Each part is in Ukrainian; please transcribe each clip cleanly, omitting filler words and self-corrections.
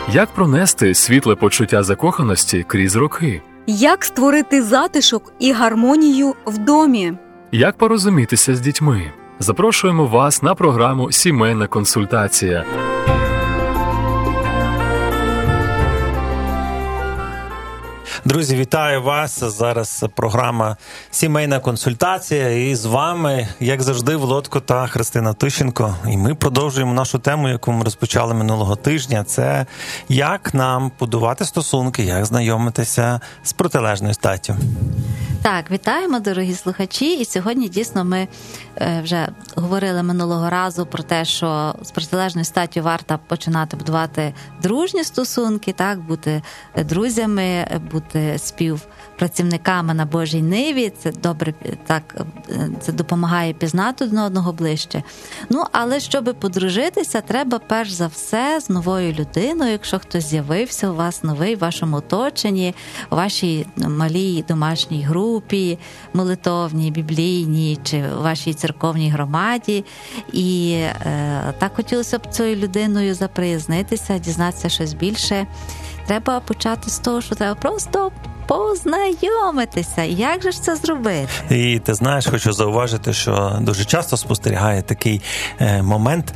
Як пронести світле почуття закоханості крізь роки? Як створити затишок і гармонію в домі? Як порозумітися з дітьми? Запрошуємо вас на програму «Сімейна консультація». Друзі, вітаю вас! Зараз програма «Сімейна консультація» і з вами, як завжди, Володко та Христина Тищенко. І ми продовжуємо нашу тему, яку ми розпочали минулого тижня. Це як нам будувати стосунки, як знайомитися з протилежною статтю. Так, вітаємо, дорогі слухачі. І сьогодні, дійсно, ми вже говорили минулого разу про те, що з протилежною статтю варто починати будувати дружні стосунки, так, бути друзями, бути співпрацівниками на Божій ниві. Це добре, так, це допомагає пізнати один одного ближче. Ну, але щоб подружитися, треба перш за все з новою людиною, якщо хтось з'явився у вас новий в вашому оточенні, у вашій малій домашній групі, молитовній, біблійній чи у вашій церковній громаді. І так хотілося б цією людиною заприязнитися, дізнатися щось більше. Треба почати з того, що треба просто познайомитися. Як же ж це зробити? І ти знаєш, хочу зауважити, що дуже часто спостерігає такий момент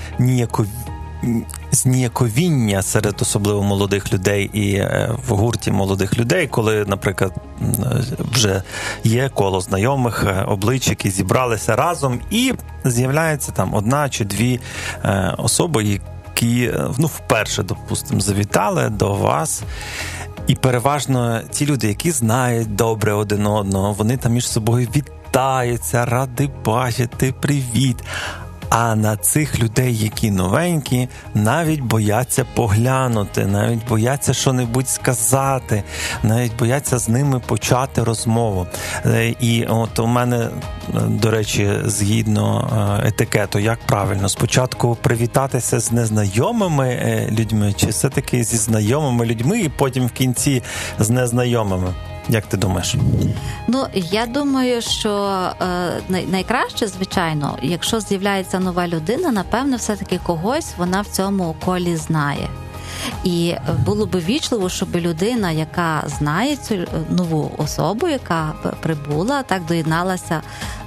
зніяковіння серед особливо молодих людей і в гурті молодих людей, коли, наприклад, вже є коло знайомих облич, які зібралися разом, і з'являється там одна чи дві особи, які вперше, допустимо, завітали до вас. І переважно ті люди, які знають добре один одного, вони там між собою вітаються, ради бачити, привіт. А на цих людей, які новенькі, навіть бояться поглянути, навіть бояться що-небудь сказати, навіть бояться з ними почати розмову. І от у мене, до речі, згідно етикету, як правильно, спочатку привітатися з незнайомими людьми, чи все-таки зі знайомими людьми, і потім в кінці з незнайомими? Як ти думаєш? Ну, я думаю, що найкраще, звичайно, якщо з'являється нова людина, напевно, все-таки когось вона в цьому колі знає. І було би вічливо, щоб людина, яка знає цю нову особу, яка прибула, так доєдналася,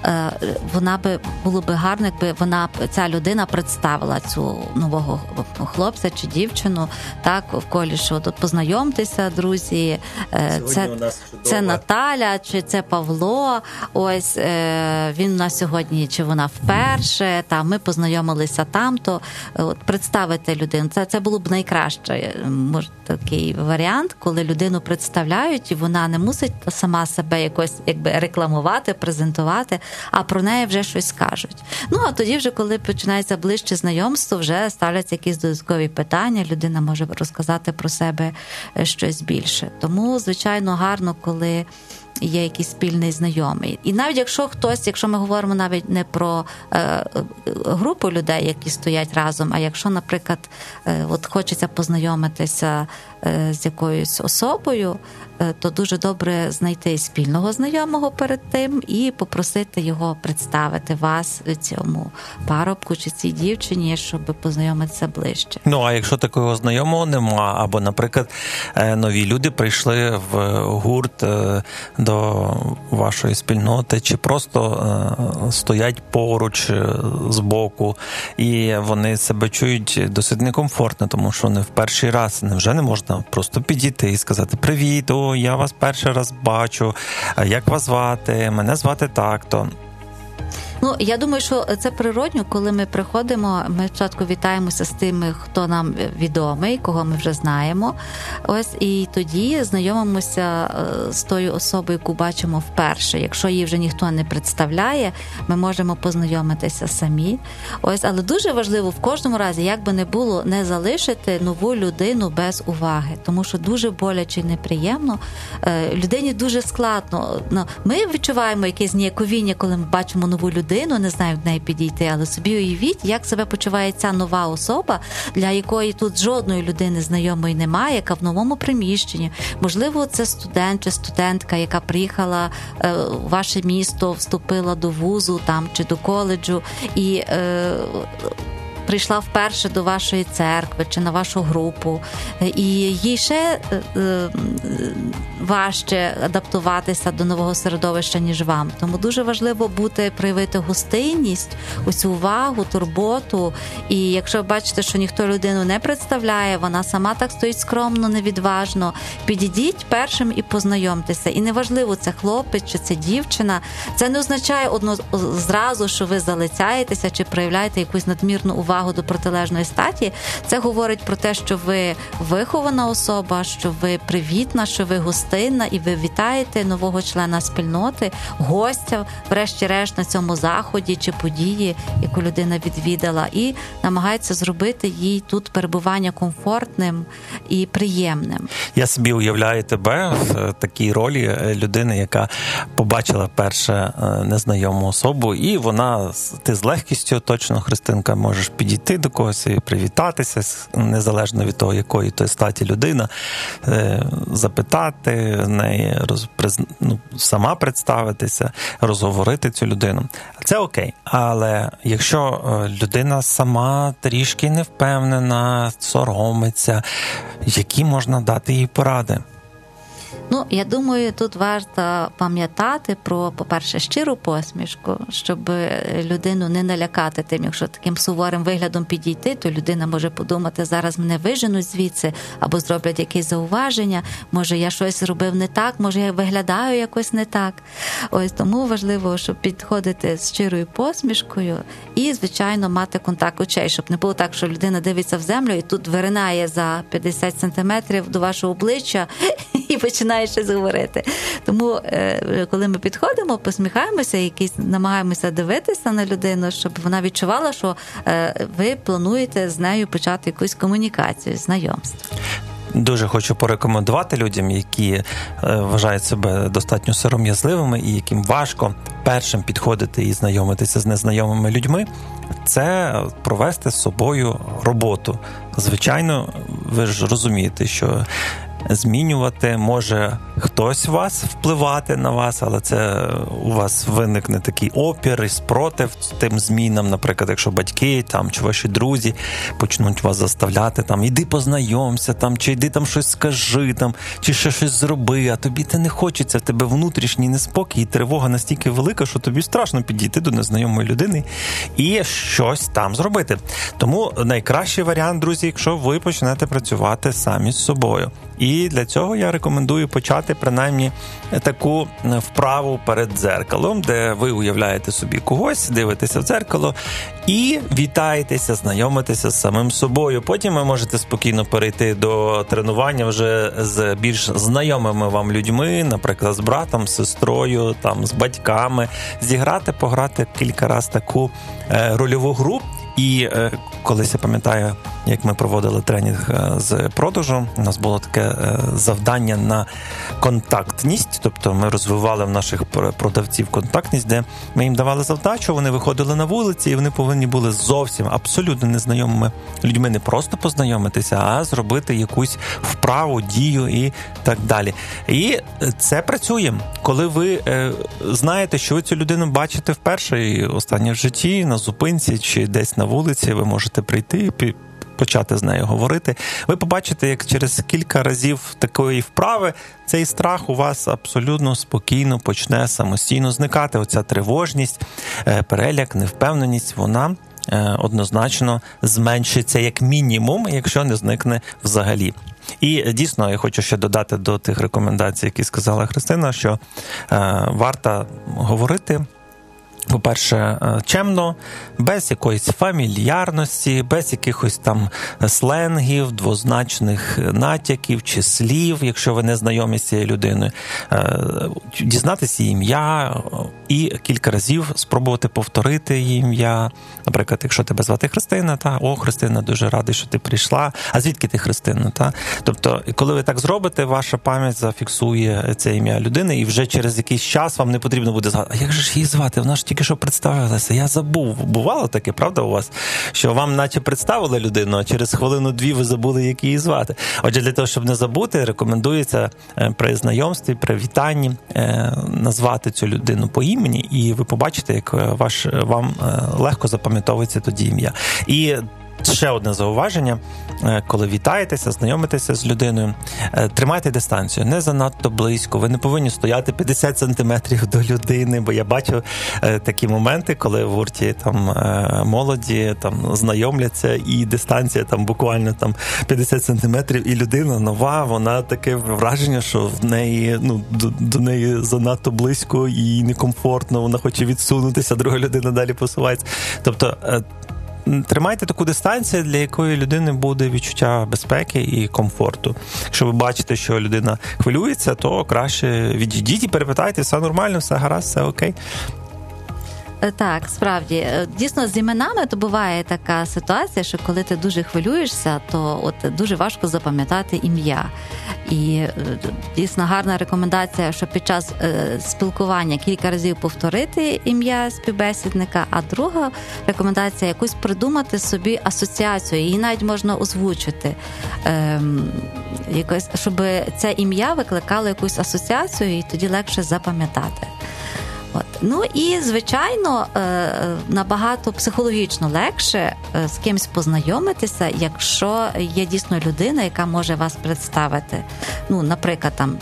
було би гарно, якби ця людина представила цю нового хлопця чи дівчину, так, в колі, що тут познайомтеся, друзі, це Наталя, чи це Павло, ось він у нас сьогодні, чи вона вперше, ми познайомилися там-то, от представити людину, це було б найкраще. Може, такий варіант, коли людину представляють, і вона не мусить сама себе якось рекламувати, презентувати, а про неї вже щось скажуть. Ну, а тоді вже, коли починається ближче знайомство, вже ставляться якісь додаткові питання, людина може розказати про себе щось більше. Тому, звичайно, гарно, коли є якийсь спільний знайомий. І навіть якщо ми говоримо навіть не про групу людей, які стоять разом, а якщо, наприклад, от хочеться познайомитися з якоюсь особою, то дуже добре знайти спільного знайомого перед тим і попросити його представити вас цьому парубку чи цій дівчині, щоб познайомитися ближче. Ну, а якщо такого знайомого нема, або, наприклад, нові люди прийшли в гурт до вашої спільноти, чи просто стоять поруч збоку, і вони себе чують досить некомфортно, тому що не в перший раз, невже не можна просто підійти і сказати: «Привіт, я вас перший раз бачу, як вас звати, мене звати так-то». Ну, я думаю, що це природньо, коли ми приходимо, ми спочатку вітаємося з тими, хто нам відомий, кого ми вже знаємо. Ось, і тоді знайомимося з тою особою, яку бачимо вперше. Якщо її вже ніхто не представляє, ми можемо познайомитися самі. Ось, але дуже важливо в кожному разі, як би не було, не залишити нову людину без уваги, тому що дуже боляче і неприємно. Людині дуже складно. Ми відчуваємо якесь ніяковіння, коли ми бачимо нову людину, не знаю, до неї підійти, але собі уявіть, як себе почуває ця нова особа, для якої тут жодної людини знайомої немає, яка в новому приміщенні. Можливо, це студент чи студентка, яка приїхала в ваше місто, вступила до вузу там чи до коледжу, і прийшла вперше до вашої церкви чи на вашу групу, і їй ще важче адаптуватися до нового середовища, ніж вам. Тому дуже важливо проявити гостинність, оцю увагу, турботу. І якщо ви бачите, що ніхто людину не представляє, вона сама так стоїть скромно, невідважно, підійдіть першим і познайомтеся. І неважливо, це хлопець чи це дівчина. Це не означає зразу, що ви залицяєтеся чи проявляєте якусь надмірну увагу до протилежної статі. Це говорить про те, що ви вихована особа, що ви привітна, що ви гостинна і ви вітаєте нового члена спільноти, гостя, врешті-решт, на цьому заході чи події, яку людина відвідала, і намагається зробити їй тут перебування комфортним і приємним. Я собі уявляю тебе в такій ролі людини, яка побачила перше незнайому особу, і ти з легкістю, точно, Христинка, можеш підійти до когось і привітатися, незалежно від того, якої то статі людина, запитати неї, сама представитися, розговорити цю людину. Це окей. Але якщо людина сама трішки не впевнена, соромиться, які можна дати їй поради? Я думаю, тут варто пам'ятати про, по-перше, щиру посмішку, щоб людину не налякати тим, якщо таким суворим виглядом підійти, то людина може подумати, зараз мене виженуть звідси, або зроблять якісь зауваження, може я щось зробив не так, може я виглядаю якось не так. Ось тому важливо, щоб підходити з щирою посмішкою і, звичайно, мати контакт очей, щоб не було так, що людина дивиться в землю і тут виринає за 50 сантиметрів до вашого обличчя і починає щось говорити. Тому, коли ми підходимо, посміхаємося, намагаємося дивитися на людину, щоб вона відчувала, що ви плануєте з нею почати якусь комунікацію, знайомство. Дуже хочу порекомендувати людям, які вважають себе достатньо сором'язливими і яким важко першим підходити і знайомитися з незнайомими людьми, це провести з собою роботу. Звичайно, ви ж розумієте, що змінювати може хтось вас, впливати на вас, але це у вас виникне такий опір і спротив тим змінам, наприклад, якщо батьки чи ваші друзі почнуть вас заставляти, іди познайомся, чи йди щось скажи, чи ще щось зроби, а тобі це не хочеться, в тебе внутрішній неспокій і тривога настільки велика, що тобі страшно підійти до незнайомої людини і щось там зробити. Тому найкращий варіант, друзі, якщо ви почнете працювати самі з собою. І для цього я рекомендую почати принаймні таку вправу перед дзеркалом, де ви уявляєте собі когось, дивитеся в дзеркало і вітаєтеся, знайомитеся з самим собою. Потім ви можете спокійно перейти до тренування вже з більш знайомими вам людьми, наприклад, з братом, з сестрою, з батьками, пограти кілька разів таку рольову гру. І колись я пам'ятаю, як ми проводили тренінг з продажу, у нас було таке завдання на контактність, тобто ми розвивали в наших продавців контактність, де ми їм давали завдачу, вони виходили на вулиці, і вони повинні були зовсім абсолютно незнайомими людьми не просто познайомитися, а зробити якусь вправу, дію і так далі. І це працює. Коли ви знаєте, що ви цю людину бачите вперше і останнє в житті, на зупинці чи десь на вулиці, ви можете прийти і почати з нею говорити. Ви побачите, як через кілька разів такої вправи цей страх у вас абсолютно спокійно почне самостійно зникати. Оця тривожність, переляк, невпевненість, вона однозначно зменшиться як мінімум, якщо не зникне взагалі. І дійсно, я хочу ще додати до тих рекомендацій, які сказала Христина, що варто говорити, по-перше, чемно, без якоїсь фамільярності, без якихось сленгів, двозначних натяків чи слів, якщо ви не знайомі з цією людиною. Дізнатися її ім'я і кілька разів спробувати повторити її ім'я. Наприклад, якщо тебе звати Христина, Христина, дуже радий, що ти прийшла. А звідки ти, Христина? Тобто, коли ви так зробите, ваша пам'ять зафіксує це ім'я людини, і вже через якийсь час вам не потрібно буде згадати, а як же ж її звати? Вона ж тільки що представилися, я забув. Бувало таке, правда, у вас? Що вам наче представили людину, а через хвилину-дві ви забули, як її звати. Отже, для того, щоб не забути, рекомендується при знайомстві, при вітанні назвати цю людину по імені, і ви побачите, як вам легко запам'ятовується тоді ім'я. І ще одне зауваження, коли вітаєтеся, знайомитеся з людиною, тримайте дистанцію, не занадто близько, ви не повинні стояти 50 сантиметрів до людини, бо я бачу такі моменти, коли в гурті там молоді там знайомляться, і дистанція там буквально там 50 сантиметрів, і людина нова, вона таке враження, що в неї, до неї занадто близько і некомфортно, вона хоче відсунутися, друга людина далі посувається. Тобто тримайте таку дистанцію, для якої людини буде відчуття безпеки і комфорту. Якщо ви бачите, що людина хвилюється, то краще відійдіть і перепитайте, все нормально, все гаразд, все окей. Так, справді. Дійсно, з іменами то буває така ситуація, що коли ти дуже хвилюєшся, то от дуже важко запам'ятати ім'я. І дійсно гарна рекомендація, що під час спілкування кілька разів повторити ім'я співбесідника, а друга рекомендація якусь придумати собі асоціацію, її навіть можна озвучити, щоб це ім'я викликало якусь асоціацію і тоді легше запам'ятати. Ну і, звичайно, набагато психологічно легше з кимось познайомитися, якщо є дійсно людина, яка може вас представити. Ну, наприклад, там,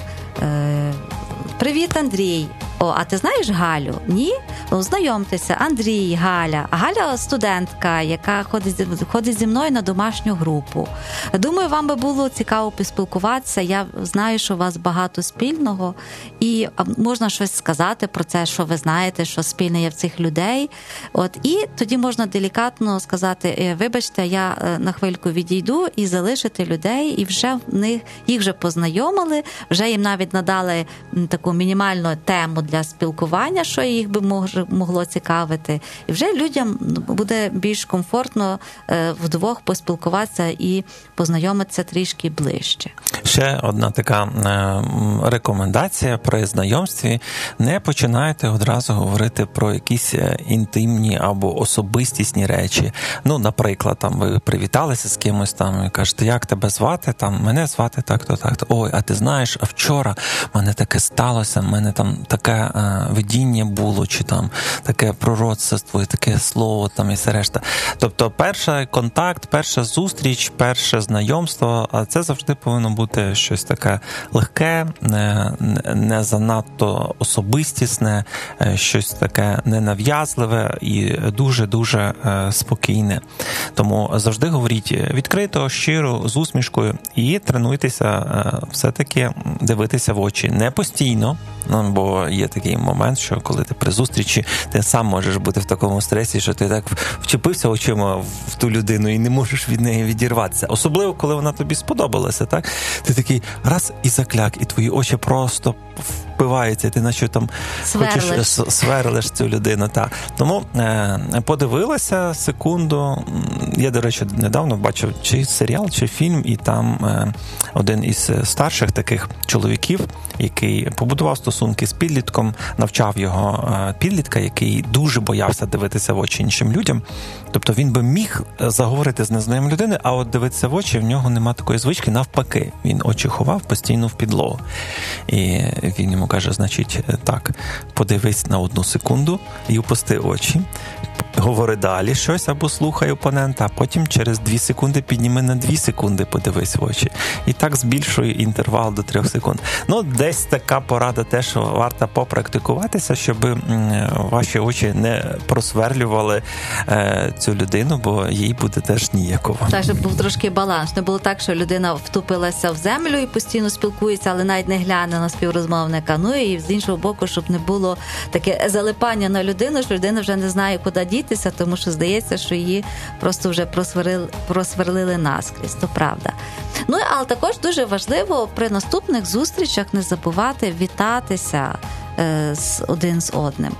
«Привіт, Андрій! О, а ти знаєш Галю? Ні? Знайомтеся, Андрій, Галя. Галя студентка, яка ходить зі мною на домашню групу. Думаю, вам би було цікаво поспілкуватися. Я знаю, що у вас багато спільного, і можна щось сказати про це, що ви знаєте, що спільне є в цих людей. І тоді можна делікатно сказати, вибачте, я на хвильку відійду, і залишити людей, і вже їх вже познайомили, вже їм навіть надали таку мінімальну тему для спілкування, що їх би могло цікавити. І вже людям буде більш комфортно вдвох поспілкуватися і познайомитися трішки ближче. Ще одна така рекомендація при знайомстві. Не починайте одразу говорити про якісь інтимні або особистісні речі. Ну, наприклад, там ви привіталися з кимось там і кажете, як тебе звати? Там, мене звати так-то, так-то. Ой, а ти знаєш, а вчора в мене таке сталося, в мене там таке видіння було, чи там таке пророцтво, і таке слово, там і все решта. Тобто перший контакт, перша зустріч, перше знайомство, а це завжди повинно бути щось таке легке, не занадто особистісне, щось таке ненав'язливе і дуже-дуже спокійне. Тому завжди говоріть відкрито, щиро, з усмішкою і тренуйтеся все-таки дивитися в очі. Не постійно, бо є такий момент, що коли ти при зустрічі, ти сам можеш бути в такому стресі, що ти так вчепився очима в ту людину і не можеш від неї відірватися. Особливо, коли вона тобі сподобалася, так? Ти такий раз і закляк, і твої очі просто впиваються, ти наче там хочеш сверлиш цю людину. Так. Тому подивилася секунду. Я, до речі, недавно бачив чи серіал, чи фільм, і там один із старших таких чоловіків, який побудував стосунки з підлітком, навчав його підлітка, який дуже боявся дивитися в очі іншим людям. Тобто він би міг заговорити з незнайомою людиною, а от дивитися в очі, в нього нема такої звички, навпаки. Він очі ховав постійно в підлогу. І він йому каже, значить, так, подивись на 1 секунду і опусти очі, говори далі щось або слухай опонента, а потім через 2 секунди підніми на 2 секунди, подивись в очі. І так збільшує інтервал до 3 секунд. Ну, десь така порада теж варто попрактикуватися, щоб ваші очі не просверлювали цю людину, бо їй буде теж ніяково. Так, щоб був трошки баланс. Не було так, що людина втупилася в землю і постійно спілкується, але навіть не гляне на співрозмовника. Ну і з іншого боку, щоб не було таке залипання на людину, що людина вже не знає, куди дітися, тому що здається, що її просто вже просверлили наскрізь. То правда. Ну, але також дуже важливо при наступних зустрічах не забувати вітатися один з одним.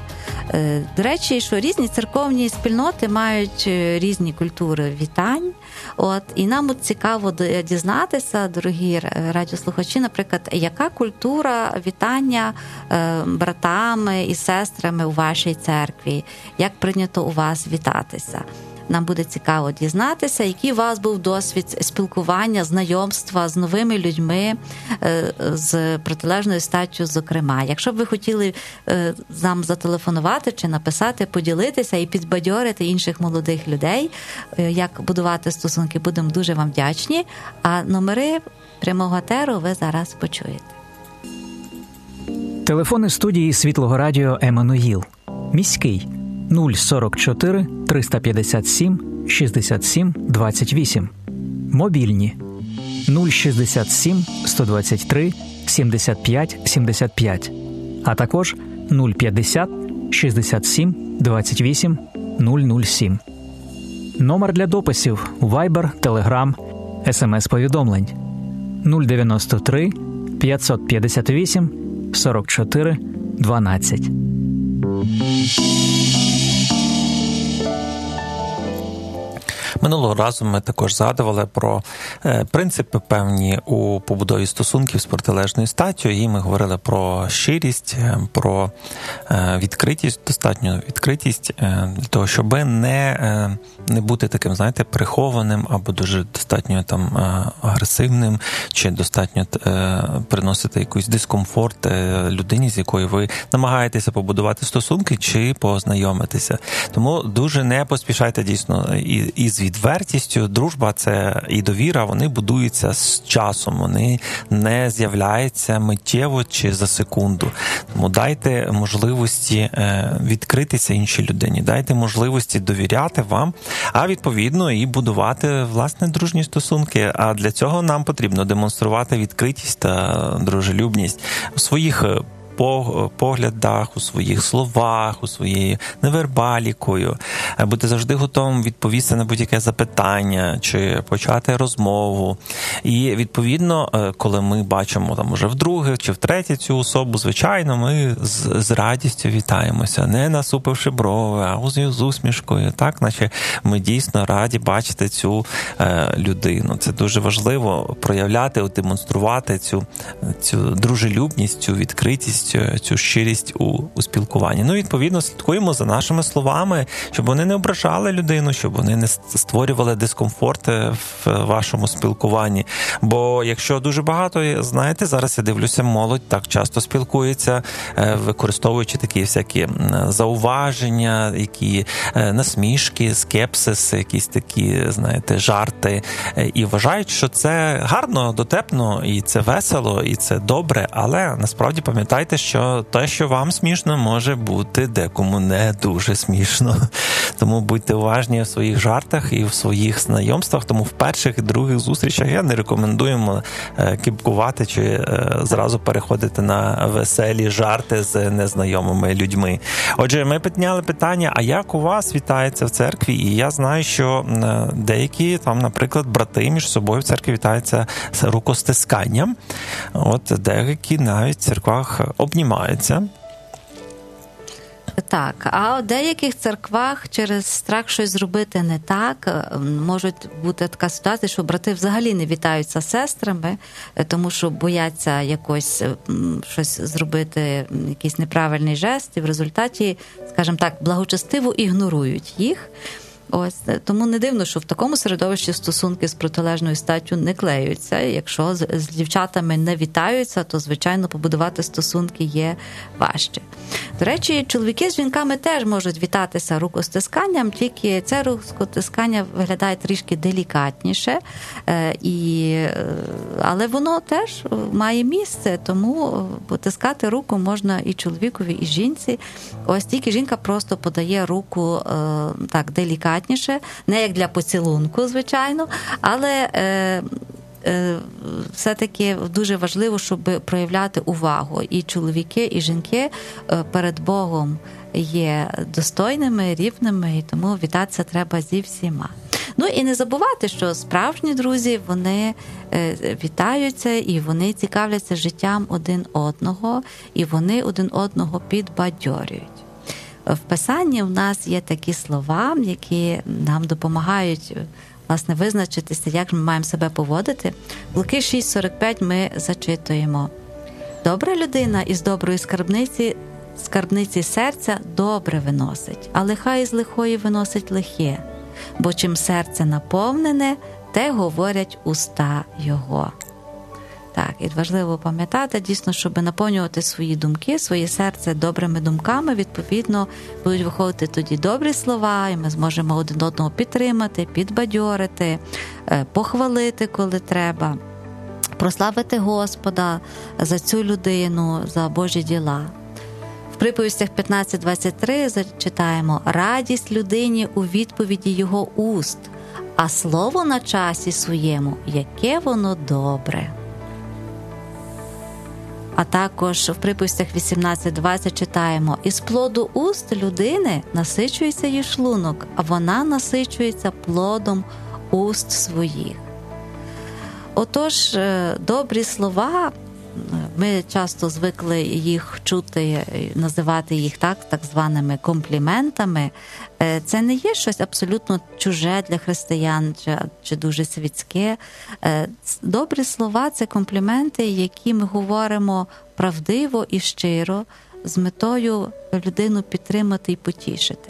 До речі, що різні церковні спільноти мають різні культури вітань. І нам цікаво дізнатися, дорогі радіослухачі, наприклад, яка культура вітання братами і сестрами у вашій церкві, як прийнято у вас вітатися. Нам буде цікаво дізнатися, який у вас був досвід спілкування, знайомства з новими людьми, з протилежною статтю, зокрема. Якщо б ви хотіли нам зателефонувати чи написати, поділитися і підбадьорити інших молодих людей, як будувати стосунки, будемо дуже вам вдячні. А номери прямого етеру ви зараз почуєте. Телефони студії Світлого радіо «Еммануїл». Міський 044 357 67 28. Мобільні 067 123 75 75. А також 050 67 28 007. Номер для дописів Viber, Telegram, SMS-повідомлень 093 558 44 12. Минулого разу ми також згадували про принципи певні у побудові стосунків з протилежною статтю, і ми говорили про щирість, про відкритість, достатню відкритість для того, щоб не бути таким, знаєте, прихованим або дуже достатньо там агресивним, чи достатньо приносити якийсь дискомфорт людині, з якою ви намагаєтеся побудувати стосунки чи познайомитися. Тому дуже не поспішайте дійсно із відвертістю. Дружба це і довіра, вони будуються з часом, вони не з'являються миттєво чи за секунду. Тому дайте можливості відкритися іншій людині, дайте можливості довіряти вам, а відповідно і будувати, власне, дружні стосунки. А для цього нам потрібно демонструвати відкритість та дружелюбність у своїх поглядах, у своїх словах, у своєю невербалікою, бути завжди готовим відповісти на будь-яке запитання чи почати розмову. І, відповідно, коли ми бачимо там уже вдруге чи втретє цю особу, звичайно, ми з радістю вітаємося, не насупивши брови, а з усмішкою, так, наче ми дійсно раді бачити цю людину. Це дуже важливо проявляти, демонструвати цю дружелюбність, цю відкритість, цю щирість у спілкуванні. Ну, відповідно, слідкуємо за нашими словами, щоб вони не ображали людину, щоб вони не створювали дискомфорт в вашому спілкуванні. Бо якщо дуже багато, знаєте, зараз я дивлюся, молодь так часто спілкується, використовуючи такі всякі зауваження, які насмішки, скепсис, якісь такі, знаєте, жарти, і вважають, що це гарно, дотепно, і це весело, і це добре, але насправді пам'ятайте, що те, що вам смішно, може бути декому не дуже смішно. Тому будьте уважні в своїх жартах і в своїх знайомствах. Тому в перших і других зустрічах я не рекомендуємо кипкувати чи зразу переходити на веселі жарти з незнайомими людьми. Отже, ми підняли питання, а як у вас вітається в церкві? І я знаю, що деякі там, наприклад, брати між собою в церкві вітаються з рукостисканням. От деякі навіть в церквах обнімаються. Так, а у деяких церквах через страх щось зробити не так, може бути така ситуація, що брати взагалі не вітаються з сестрами, тому що бояться якось щось зробити, якийсь неправильний жест, і в результаті, скажімо так, благочестиво ігнорують їх. Ось, тому не дивно, що в такому середовищі стосунки з протилежною статтю не клеються. Якщо з дівчатами не вітаються, то, звичайно, побудувати стосунки є важче. До речі, чоловіки з жінками теж можуть вітатися рукостисканням, тільки це рукостискання виглядає трішки делікатніше, але воно теж має місце, тому потискати руку можна і чоловікові, і жінці. Ось тільки жінка просто подає руку так делікатніше, не як для поцілунку, звичайно, але все-таки дуже важливо, щоб проявляти увагу. І чоловіки, і жінки перед Богом є достойними, рівними, і тому вітатися треба зі всіма. Ну і не забувати, що справжні друзі, вони вітаються і вони цікавляться життям один одного, і вони один одного підбадьорюють. в Писанні в нас є такі слова, які нам допомагають, власне, визначитися, як ми маємо себе поводити. В Луки 6:45 ми зачитуємо: «Добра людина із доброї скарбниці серця добре виносить, а лиха із лихої виносить лихе. Бо чим серце наповнене, те говорять уста його». Так, і важливо пам'ятати, дійсно, щоб наповнювати свої думки, своє серце добрими думками, відповідно, будуть виходити тоді добрі слова, і ми зможемо один одного підтримати, підбадьорити, похвалити, коли треба, прославити Господа за цю людину, за Божі діла. В приповістях 15:23 зачитаємо: «Радість людині у відповіді його уст, а слово на часі своєму, яке воно добре». А також в приповістях 18:20 читаємо: «Із плоду уст людини насичується її шлунок, а вона насичується плодом уст своїх». Отож, добрі слова, ми часто звикли їх чути, називати їх так званими компліментами. Це не є щось абсолютно чуже для християн чи дуже світське. Добрі слова – це компліменти, які ми говоримо правдиво і щиро, з метою людину підтримати і потішити.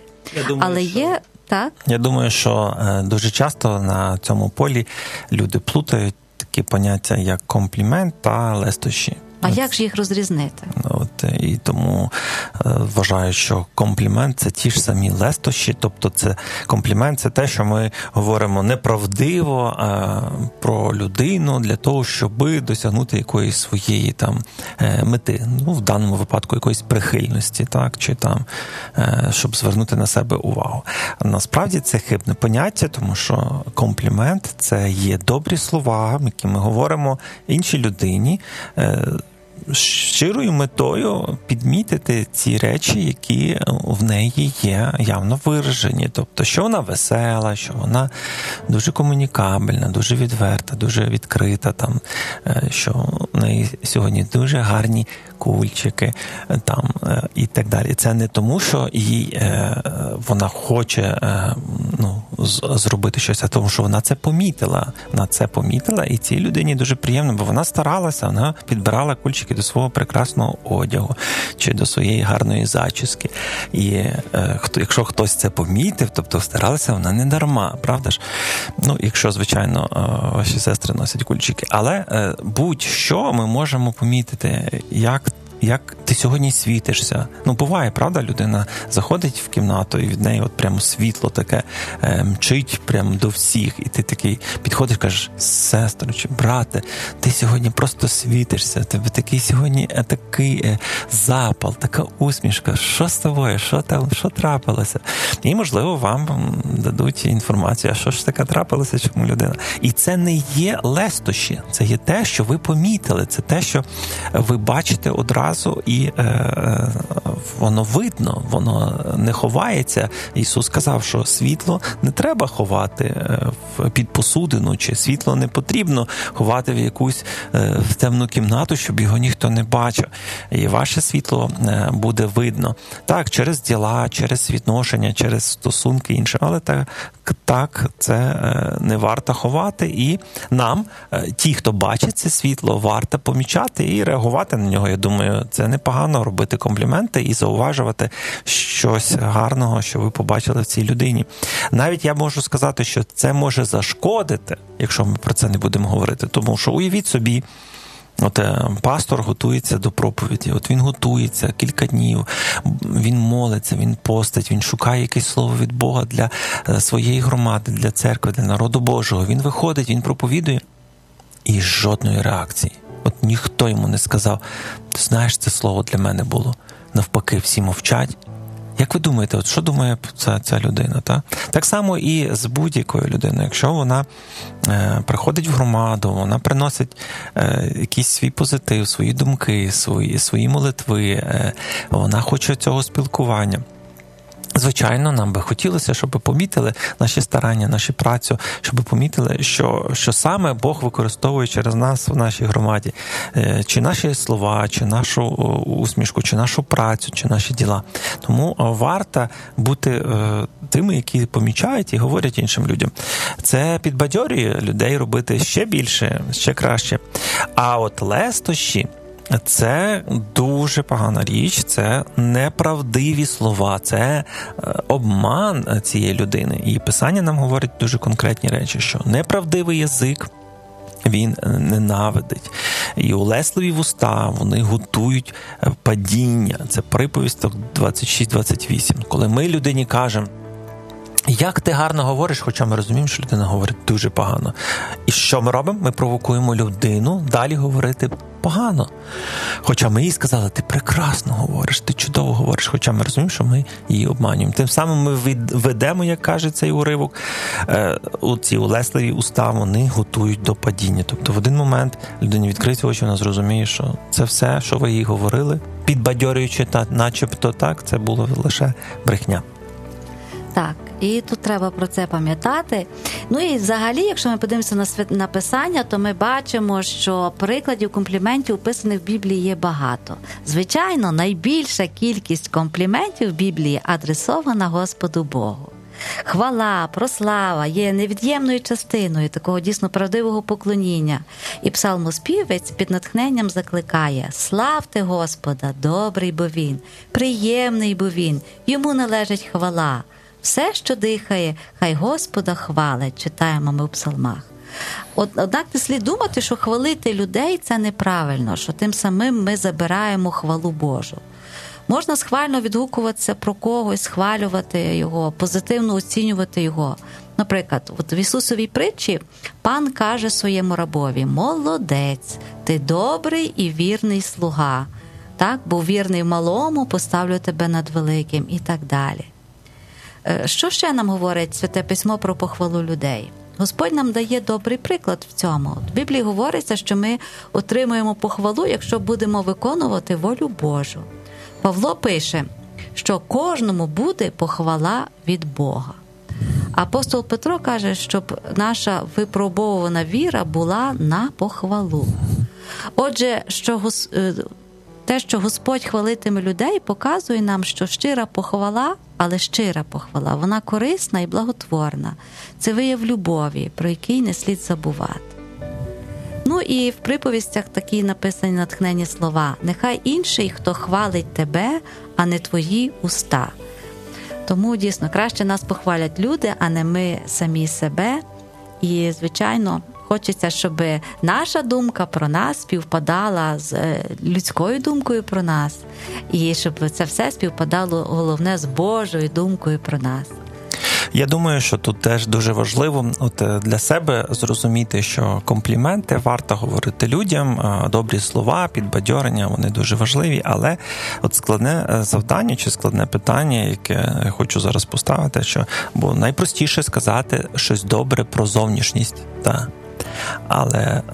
Я думаю, що дуже часто на цьому полі люди плутають такі поняття, як комплімент та лестощі. А як ж їх розрізнити? І тому вважаю, що комплімент – це ті ж самі лестощі, тобто це комплімент – це те, що ми говоримо неправдиво про людину для того, щоб досягнути якоїсь своєї там мети, в даному випадку якоїсь прихильності, так, чи там, щоб звернути на себе увагу. Насправді це хибне поняття, тому що комплімент – це є добрі слова, які ми говоримо іншій людині, щирою метою підмітити ці речі, які в неї є явно виражені. Тобто, що вона весела, що вона дуже комунікабельна, дуже відверта, дуже відкрита, там, що в неї сьогодні дуже гарні кульчики там, і так далі. Це не тому, що вона хоче зробити щось, а тому, що вона це помітила. Вона це помітила, і цій людині дуже приємно, бо вона старалася, вона підбирала кульчики до свого прекрасного одягу чи до своєї гарної зачіски. І якщо хтось це помітив, тобто старалася вона не дарма, правда ж? Якщо, звичайно, ваші сестри носять кульчики. Але будь-що ми можемо помітити, як ти сьогодні світишся. Буває, правда, людина заходить в кімнату, і від неї от прямо світло таке мчить прямо до всіх. І ти такий підходиш, кажеш: сестро чи брате, ти сьогодні просто світишся, тебе такий сьогодні такий запал, така усмішка. Що з тобою? Що трапилося? І, можливо, вам дадуть інформацію, а що ж таке трапилося, чому людина. І це не є лестощі, це є те, що ви помітили, це те, що ви бачите одразу, і воно видно, воно не ховається. Ісус сказав, що світло не треба ховати під посудину, чи світло не потрібно ховати в якусь в темну кімнату, щоб його ніхто не бачив. І ваше світло буде видно. Так, через діла, через відношення, через стосунки інше, але так, це не варто ховати. І нам, ті, хто бачить це світло, варто помічати і реагувати на нього. Я думаю, це непогано робити компліменти і зауважувати щось гарного, що ви побачили в цій людині. Навіть я можу сказати, що це може зашкодити, якщо ми про це не будемо говорити. Тому що уявіть собі, пастор готується до проповіді, він готується кілька днів, він молиться, він постить, він шукає якесь слово від Бога для своєї громади, для церкви, для народу Божого. Він виходить, він проповідує, і жодної реакції. Ніхто йому не сказав: ти знаєш, це слово для мене було. Навпаки, всі мовчать. Як ви думаєте, що думає ця людина? Так само і з будь-якою людиною. Якщо вона приходить в громаду, вона приносить якийсь свій позитив, свої думки, свої молитви, вона хоче цього спілкування. Звичайно, нам би хотілося, щоб помітили наші старання, нашу працю, щоб помітили, що саме Бог використовує через нас в нашій громаді. Чи наші слова, чи нашу усмішку, чи нашу працю, чи наші діла. Тому варто бути тими, які помічають і говорять іншим людям. Це підбадьорює людей робити ще більше, ще краще. А от лестощі – це дуже погана річ, це неправдиві слова, це обман цієї людини. І Писання нам говорить дуже конкретні речі, що неправдивий язик він ненавидить. І улесливі вуста, вони готують падіння. Це приповісток 26-28. Коли ми людині кажемо, як ти гарно говориш, хоча ми розуміємо, що людина говорить дуже погано. І що ми робимо? Ми провокуємо людину далі говорити погано. Хоча ми їй сказали, ти прекрасно говориш, ти чудово говориш, хоча ми розуміємо, що ми її обманюємо. Тим самим ми ведемо, як каже цей уривок, ці улесливі уста, вони готують до падіння. Тобто в один момент людині відкриється очі, вона зрозуміє, що це все, що ви їй говорили, підбадьорюючи, начебто так, це було лише брехня. Так, і тут треба про це пам'ятати. Ну і взагалі, якщо ми подивимося на Писання, то ми бачимо, що прикладів компліментів, описаних в Біблії, є багато. Звичайно, найбільша кількість компліментів в Біблії адресована Господу Богу. Хвала, прослава є невід'ємною частиною такого дійсно правдивого поклоніння. І псалмоспівець під натхненням закликає: «Славте Господа, добрий бо Він, приємний бо Він, йому належить хвала. Все, що дихає, хай Господа хвалить», читаємо ми в псалмах. Однак не слід думати, що хвалити людей – це неправильно, що тим самим ми забираємо хвалу Божу. Можна схвально відгукуватися про когось, схвалювати його, позитивно оцінювати його. Наприклад, в Ісусовій притчі пан каже своєму рабові: «Молодець, ти добрий і вірний слуга. Так, був вірний в малому, поставлю тебе над великим» і так далі. Що ще нам говорить Святе Письмо про похвалу людей? Господь нам дає добрий приклад в цьому. В Біблії говориться, що ми отримуємо похвалу, якщо будемо виконувати волю Божу. Павло пише, що кожному буде похвала від Бога. Апостол Петро каже, щоб наша випробовувана віра була на похвалу. Отже, те, що Господь хвалитиме людей, показує нам, що щира похвала, але щира похвала, вона корисна і благотворна. Це вияв любові, про який не слід забувати. Ну і в приповістях такі написані натхненні слова: «Нехай інший, хто хвалить тебе, а не твої уста». Тому, дійсно, краще нас похвалять люди, а не ми самі себе. І, звичайно, хочеться, щоб наша думка про нас співпадала з людською думкою про нас. І щоб це все співпадало, головне, з Божою думкою про нас. Я думаю, що тут теж дуже важливо для себе зрозуміти, що компліменти варто говорити людям, добрі слова, підбадьорення, вони дуже важливі, але складне завдання чи складне питання, яке я хочу зараз поставити, бо найпростіше сказати щось добре про зовнішність, так. Але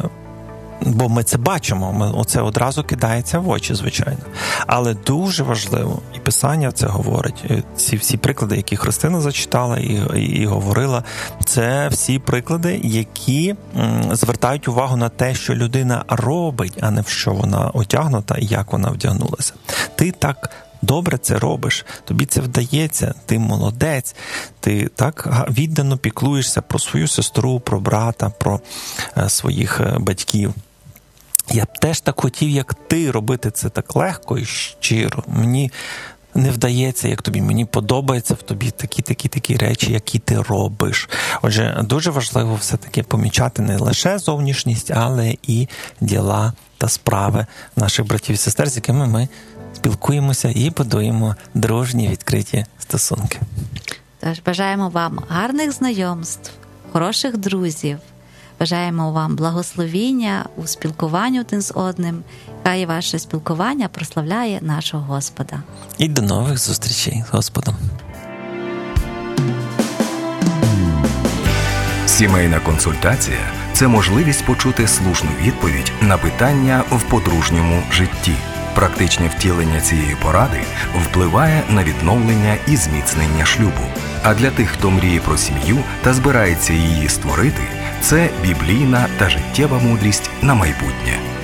бо ми це бачимо, оце одразу кидається в очі, звичайно. Але дуже важливо, і Писання це говорить, ці всі приклади, які Христина зачитала і говорила, це всі приклади, які звертають увагу на те, що людина робить, а не в що вона одягнута і як вона вдягнулася. Ти так добре це робиш, тобі це вдається, ти молодець, ти так віддано піклуєшся про свою сестру, про брата, про своїх батьків. Я б теж так хотів, як ти, робити це так легко і щиро. Мені не вдається, як тобі. Мені подобається в тобі такі речі, які ти робиш. Отже, дуже важливо все-таки помічати не лише зовнішність, але і діла та справи наших братів і сестер, з якими ми спілкуємося і будуємо дружні, відкриті стосунки. Тож бажаємо вам гарних знайомств, хороших друзів. Бажаємо вам благословіння у спілкуванні один з одним. Хай ваше спілкування прославляє нашого Господа. І до нових зустрічей з Господом. Сімейна консультація – це можливість почути слушну відповідь на питання в подружньому житті. Практичне втілення цієї поради впливає на відновлення і зміцнення шлюбу. А для тих, хто мріє про сім'ю та збирається її створити, це біблійна та життєва мудрість на майбутнє.